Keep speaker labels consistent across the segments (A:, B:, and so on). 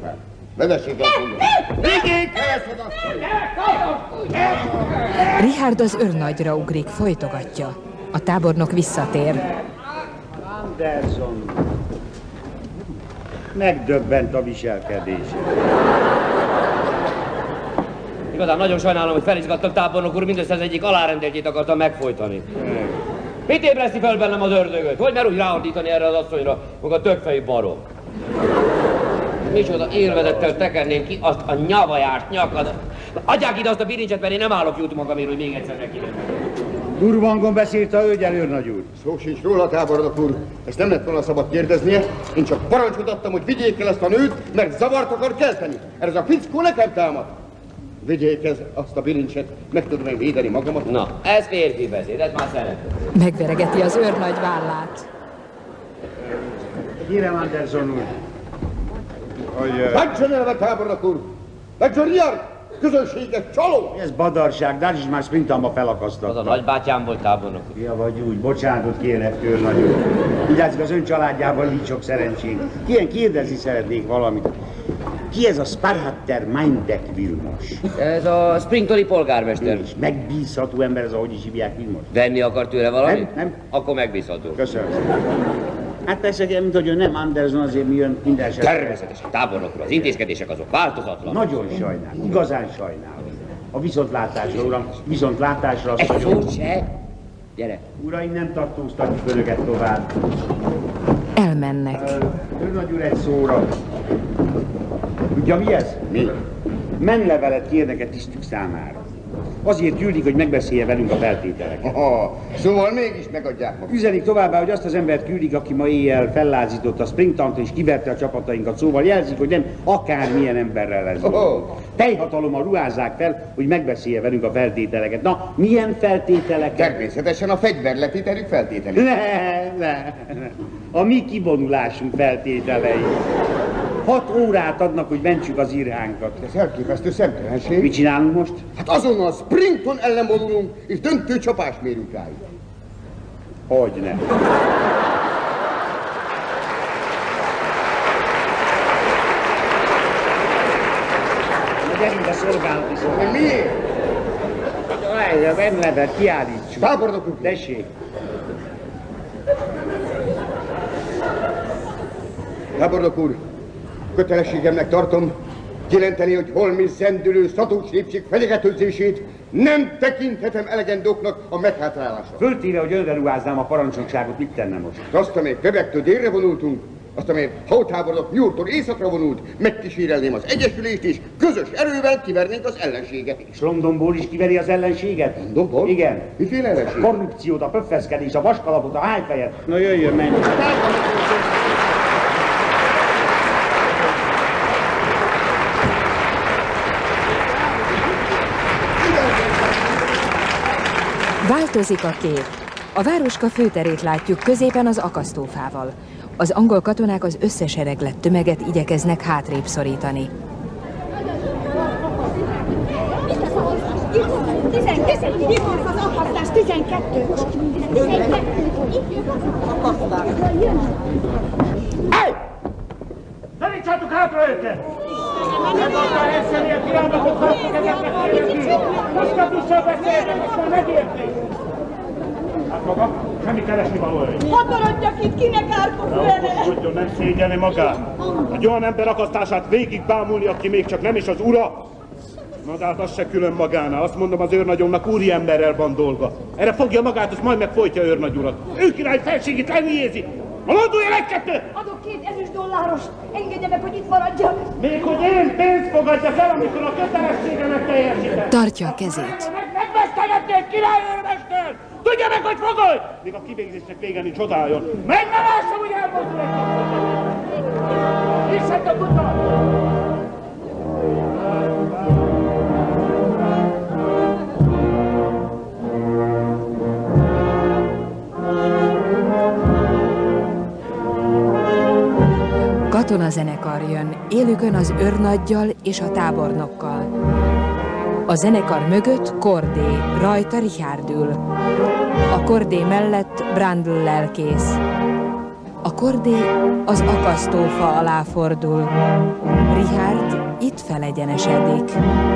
A: munkát. Vezessék a kunyat! Vigyékhez oda!
B: Richard az őrnagyra ugrik, folytogatja. A tábornok visszatér.
C: Anderson. Megdöbbent a viselkedése.
D: Igazán nagyon sajnálom, hogy felizgattam, tábornok úr, mindössze az egyik alárendeltjét akartam megfojtani. Mit ébreszti fel bennem az ördögöt? Hogy mer úgy ráordítani erre az asszonyra, maga többfejű barom? Micsoda élvezettel tekerném ki azt a nyavajást nyakat. Adják ide azt a birincset, mert én nem állok jut magamért, hogy még egyszer nekidem.
C: Durvangon beszélt a hölgyel, őrnagy úr.
A: Szó sincs róla, tábornok úr. Ezt nem lett volna szabad kérdeznie. Én csak parancsot adtam, hogy vigyék el ezt a nőt, mert zavart akar kelteni. Ez a fickó nekem támad. Vigyék ez azt a bilincset, meg tudom én védeni magamat.
D: Na, ez férfi beszéd, ez már szeretem.
B: Megveregeti az őrnagy vállát.
C: Kérem, Anderson úr.
A: Hagyjon elve, tábornok úr! Hagyjon Richard! Közönséges csaló!
C: Ez badarság, de is már Springtownba felakasztatta.
D: Az a nagybátyám volt, tábornok úr.
C: Ja, vagy úgy, bocsánatot kérek, őrnagy úr. Úgy látszik, az ön családjában nincs sok szerencsénk. Ilyen kérdezni szeretnék valamit. Ki ez a Sparhatter Mindek Vilmos?
D: Ez a Springtoni polgármester.
C: És megbízható ember ez, ahogy is hívják Vilmos.
D: Venni akar tőle valamit?
C: Nem.
D: Akkor megbízható.
C: Köszönöm. Hát persze, mint hogy ön nem Anderson, azért mi jön minden esetben.
D: Természetesen, tábornok úr, az intézkedések azok változatlan.
C: Nagyon sajnálom, igazán sajnálom. A viszontlátásra, uram, viszontlátásra azt
D: Egy
C: mondom.
D: szót se. Gyere.
C: Uraim, nem tartóztatjuk önöket tovább.
B: Elmennek.
C: Őrnagy úr, egy szóra. Tudja mi ez?
A: Mi?
C: Menlevelet kérnek egy tisztük számára. Azért küldik, hogy megbeszélje velünk a feltételeket.
A: Szóval mégis megadják maguk.
C: Üzenik továbbá, hogy azt az embert küldik, aki ma éjjel fellázította a Springtownt és kiverte a csapatainkat, szóval jelzik, hogy nem akármilyen emberrel lesz. Teljhatalommal ruházzák fel, hogy megbeszélje velünk a feltételeket. Na, milyen feltételeket?
A: Természetesen a fegyverletételük feltételük.
C: Ne. A mi kivonulásunk feltételei. 6 órát adnak, hogy mentsük az irhánkat.
A: Ez elképesztő szemtelenség.
C: Mit csinálunk most?
A: Hát azonnal Springton ellen vonulunk, és döntő csapást mérünk rájuk.
C: Hogyne. Gyerünk a szolgálati szolgálat.
A: Miért?
C: A menlevet kiállítsuk.
A: Tábornok úr.
C: Tessék.
A: Tábornok úr, kötelességemnek tartom jelenteni, hogy holmi zendülő Szatós népség fenyegetőzését nem tekinthetem elegendóknak a meghátrálásra.
C: Föltéve, hogy önre ruháznám a parancsnokságot, mit tenne most?
A: Azt, amelyek Quebektől délre vonultunk, azt, amelyek Hautábornok New-Yorktól északra vonult, megkísérelném az egyesülést, és közös erővel kivernénk az ellenséget is.
C: És Londonból is kiveri az ellenséget?
A: Londonból?
C: Igen.
A: Miféle ellenség?
C: Korrupciót, a pöffeszkedés, a vaskalapot, a hájfejet. Na jöjjön, menj!
B: Változik a kép. A városka főterét látjuk, középen az akasztófával. Az angol katonák az összesereglett tömeget igyekeznek hátrébb szorítani.
E: 12. Az akasztás 12.
F: Tanítsátok hátra őket! Nem akar eszeni a kiállatot, tartok ezeknek érni! Moszkatussal beszélnek, és már megérték! Hát maga, semmi keresni való ő.
E: Hadd maradjak itt, kinek árkod vele!
F: Okoskodjon, nem szégyelni magát! Egy olyan ember akasztását végig bámulni, aki még csak nem is az ura! Na de hát az se külön magánál. Azt mondom, az őrnagyomnak úri emberrel van dolga. Erre fogja magát, azt majd megfojtja őrnagy urat. Ő király felségét elnyézi! Monduljon egy-kettő!
E: Adok $2000, engedje meg, hogy itt maradjak!
F: Még hogy én pénzt fogadjak el, amikor a kötelességemet teljesítem!
B: Tartja a kezét.
F: Megvesztegetnék király őrmester! Tudja meg, hogy fogoly! Még a kivégzésnek vége nincs, odálljon! Meg ne lássam, hogy elmozdul egy! Isszátok utat!
B: Katonazenekar jön, élükön az őrnaggyal és a tábornokkal. A zenekar mögött Kordé, rajta Richard ül. A Kordé mellett Brandl lelkész. A Kordé az akasztófa alá fordul. Richard itt felegyenesedik.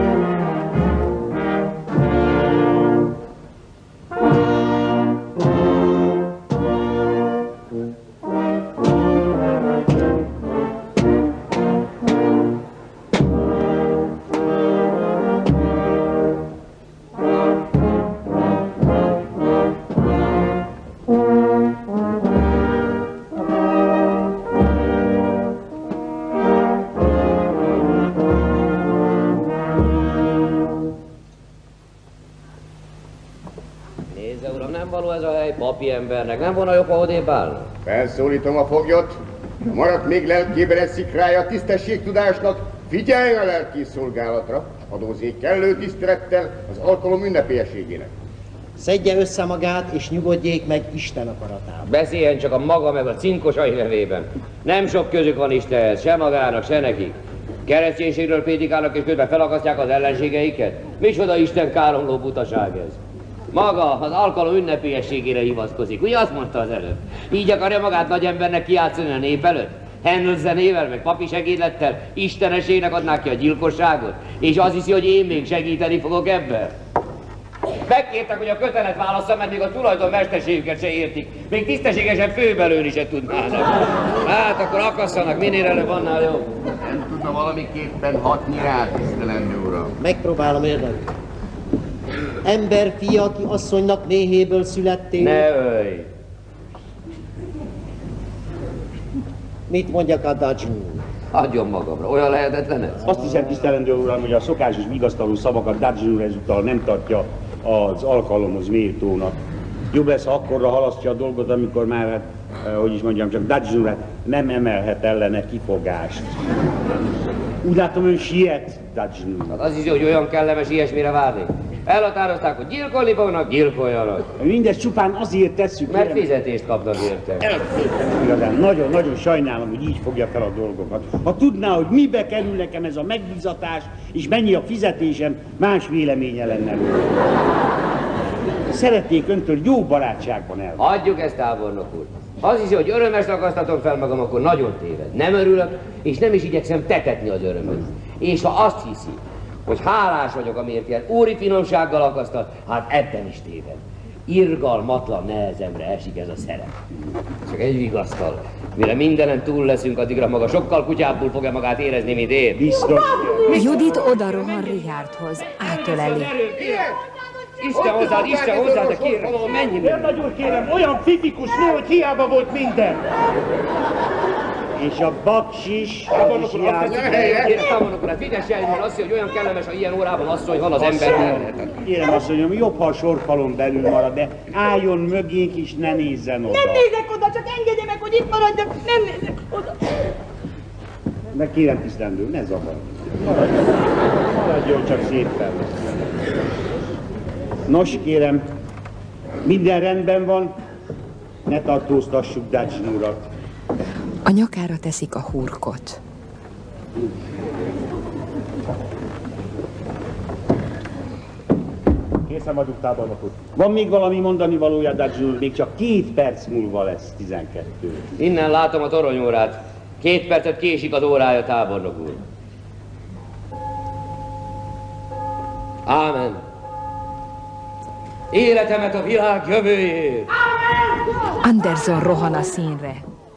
D: Papi embernek nem volna jobb, ha odébb állna?
A: Felszólítom a foglyot, maradt még lelkében egy szikrája a tisztességtudásnak, figyelj a lelki szolgálatra, adózzék kellő tisztelettel az alkalom ünnepélyességének.
G: Szedje össze magát, és nyugodjék meg Isten akaratában.
D: Beszéljen csak a maga meg a cinkosai nevében. Nem sok közük van Istenhez, se magának, se nekik. Kereszténységről prédikálnak, és közben felakasztják az ellenségeiket? Micsoda Isten káromló butaság ez? Maga az alkalom ünnepélyességére hivatkozik, ugye azt mondta az előbb? Így akarja magát nagy embernek kijátszani a nép előtt? Handel zenével, meg papi segédlettel istenesének adnák ki a gyilkosságot? És az hiszi, hogy én még segíteni fogok ebben? Megkértek, hogy a kötelet válasszam, mert még a tulajdon mesterségüket se értik. Még tisztességesen főbelőni se tudnának. Hát akkor akasszanak, minél előbb annál jobb.
A: Nem tudna valamiképpen hatni rá, tisztelendő uram.
G: Megpróbálom érdekelni. Ember fia, aki asszonynak méhéből születtél.
D: Ne ölj!
G: Mit mondjak a Dajjn?
D: Adjon magamra, olyan lehetetlen ez?
C: Azt hiszem, tisztelendő uram, hogy a szokásos vigasztaló szavakat Dajjn úr ezúttal nem tartja az alkalomhoz méltónak. Jobb lesz, ha akkorra halasztja a dolgot, amikor már, hát, hogy is mondjam, csak Dajjn úr nem emelhet ellene kifogást. Úgy látom, ön siet, Dajjn úr.
D: Hát az is, hogy olyan kellemes ilyesmire várni. Elhatározták, hogy gyilkolni fognak, gyilkoljanak.
C: Mindezt csupán azért tesszük,
D: mert fizetést kapnak érte.
C: Igazán, nagyon sajnálom, hogy így fogja fel a dolgokat. Ha tudná, hogy mibe kerül nekem ez a megbízatás, és mennyi a fizetésem, más véleménye lenne róla. Szeretnék öntől jó barátságban el.
D: Hagyjuk ezt, tábornok úr. Az hiszi, hogy örömes akasztatom fel magam, akkor nagyon téved. Nem örülök, és nem is igyekszem tetetni az örömöt. És ha azt hiszi, hogy hálás vagyok, amiért ilyen úri finomsággal akasztat, hát ebben is téved. Irgalmatlan nehezemre esik ez a szerep. Csak egy vigasztal. Mire mindenen túl leszünk, addigra maga sokkal kutyábbul fogja magát érezni, mint én.
C: Biztos.
B: Judit odarohan Richardhoz, átöleli.
D: Isten hozzád, de kérem, menj innen!
F: Nagyon kérem, olyan fifikus nő, hogy hiába volt minden.
C: És a baksis...
D: Kérem, tábornok urat, figyessen, mert azt, hogy olyan kellemes, ha ilyen órában asszony van az ember.
C: Kérem, asszonyom, jobb, ha a sorfalon belül marad, de álljon mögénk és ne nézzen oda.
E: Nem nézek oda, csak engedje meg, hogy itt maradjak, nem nézek oda.
C: De kérem, tisztendő, ne zavarj. Maradjon csak szépen. Nos, kérem, minden rendben van, ne tartóztassuk Dajjn urat.
B: A nyakára teszik a hurkot.
F: Készen vagyunk, tábornok úr.
C: Van még valami mondani valója, Dajjn úr? Még csak 2 perc múlva lesz 12.
D: Innen látom a toronyórát. 2 percet késik az órája, tábornok úr. Ámen. Életemet a világ jövőjét!
B: Anderson rohan a színre.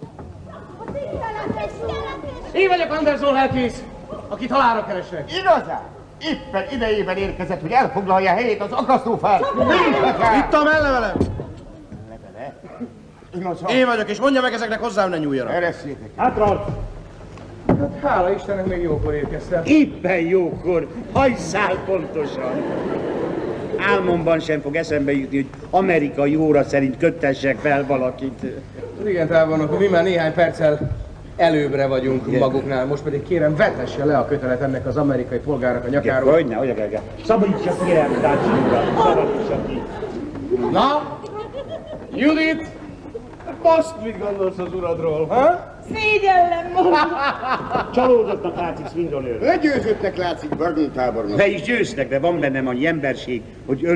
H: Én vagyok Anderson lelkész, akit halálra keresek.
A: Igazán? Éppen idejében érkezett, hogy elfoglalja helyét az akasztófán.
H: Itt a mellevelem.
A: Levele? Igazán?
H: Én vagyok, és mondja meg ezeknek hozzám ne nyúljanak.
A: Ereszjétek.
F: Hátra!
H: Hát hála Istennek, még jókor érkeztem.
C: Éppen jókor, hajszál pontosan. Álmomban sem fog eszembe jutni, hogy amerikai óra szerint köttessek fel valakit.
H: Igen, tábornok, mi már néhány perccel előbbre vagyunk maguknál, most pedig kérem, vetesse le a kötelet ennek az amerikai polgárnak a nyakáról.
C: Hogyne. Szabadítsa kérem, Dajjn urat, szabadítsa ki.
H: Na? Judit? Most mit gondolsz az uradról, ha?
E: Szégyellem magam.
C: Csalódottnak látszik Swindon őr.
A: Legyőzöttnek látszik Bardon tábornok.
C: Le is győztek, de van bennem annyi emberség, hogy